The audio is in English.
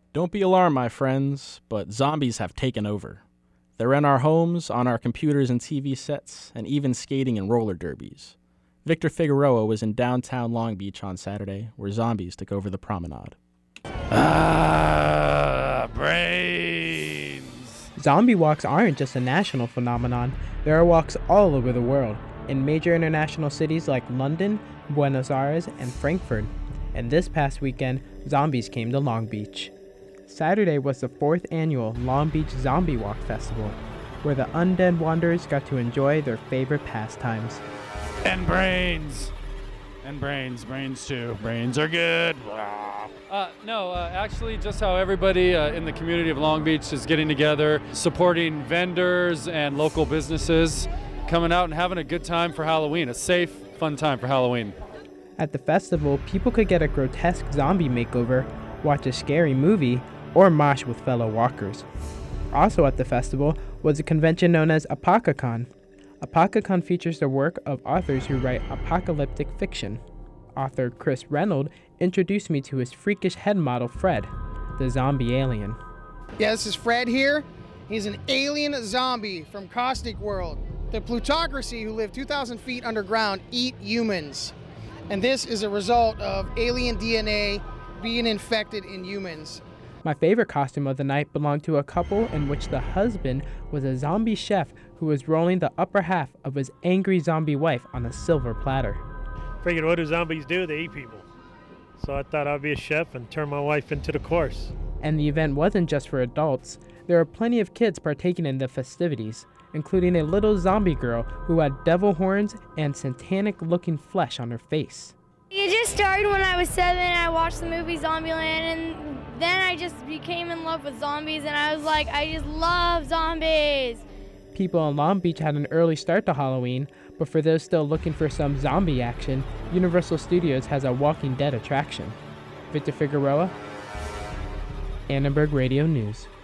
Don't be alarmed, my friends, but zombies have taken over. They're in our homes, on our computers and TV sets, and even skating in roller derbies. Victor Figueroa was in downtown Long Beach on Saturday, where zombies took over the promenade. Brains! Zombie walks aren't just a national phenomenon. There are walks all over the world, in major international cities like London, Buenos Aires, and Frankfurt. And this past weekend, zombies came to Long Beach. Saturday was the 4th annual Long Beach Zombie Walk Festival, where the undead wanderers got to enjoy their favorite pastimes. And brains! And brains too. Brains are good. Actually, just how everybody in the community of Long Beach is getting together, supporting vendors and local businesses, coming out and having a good time for Halloween, a safe, fun time for Halloween. At the festival, people could get a grotesque zombie makeover, watch a scary movie, or mosh with fellow walkers. Also at the festival was a convention known as ApocaCon. ApocaCon features the work of authors who write apocalyptic fiction. Author Chris Reynolds introduced me to his freakish head model Fred, the zombie alien. Yeah, this is Fred here. He's an alien zombie from Caustic World. The plutocracy, who live 2,000 feet underground, eat humans. And this is a result of alien DNA being infected in humans. My favorite costume of the night belonged to a couple in which the husband was a zombie chef who was rolling the upper half of his angry zombie wife on a silver platter. Figured, what do zombies do? They eat people. So I thought I'd be a chef and turn my wife into the course. And the event wasn't just for adults. There were plenty of kids partaking in the festivities, including a little zombie girl who had devil horns and satanic-looking flesh on her face. It just started when I was 7 and I watched the movie Zombieland, and then I just became in love with zombies, and I was like, I just love zombies. People in Long Beach had an early start to Halloween, but for those still looking for some zombie action, Universal Studios has a Walking Dead attraction. Victor Figueroa, Annenberg Radio News.